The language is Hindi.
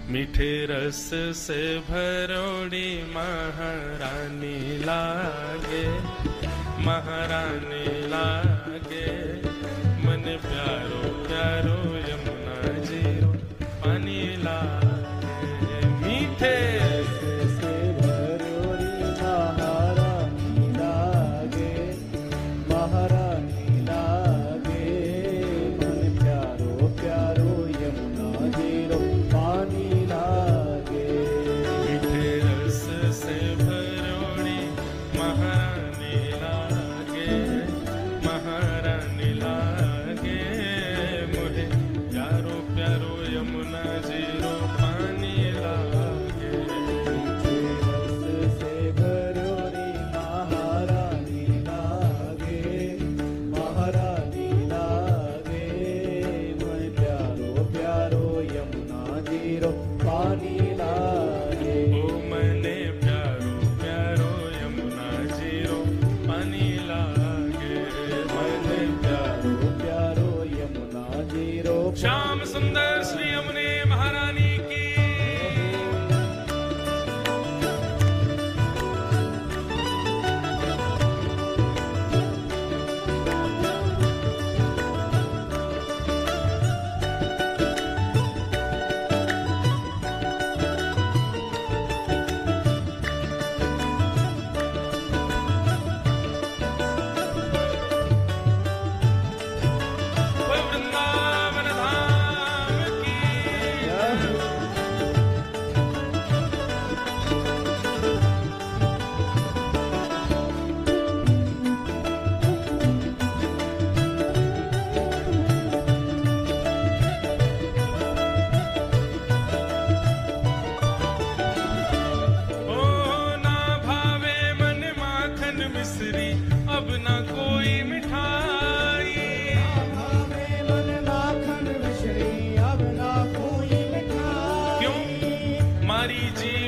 मीठे रस से भरोड़ी महारानी लागे, महारानी लागे। मन प्यारो प्यारो यमुना जीरो पानी लागे। मीठे से भरोड़ी महारानी लागे, महारानी लागे। मन प्यारो प्यारो यमुना जीरो पानी लागे। मीठे रस से भरोड़ी महारानी लागे, महारानी लागे। मुझे प्यारो प्यारो यमुना जीरो पानी लागे। मीठे रस से भरोड़ी महारानी लागे, महारानी लागे। मन प्यारो प्यारो यमुना जीरो पानी लागे। ओ मने प्यारो प्यारो यमुना जीरो पानी लागे। मने प्यारो प्यारो यमुना जीरो श्याम सुंदर श्री यमुने महारानी की। बोल वृंदावन धाम की। ओ ना भावे मन माखन मिश्री, अब ना कोई मिठाई। भावे मन माखन मिश्री, अब ना कोई मिठाई। क्यों मारी जी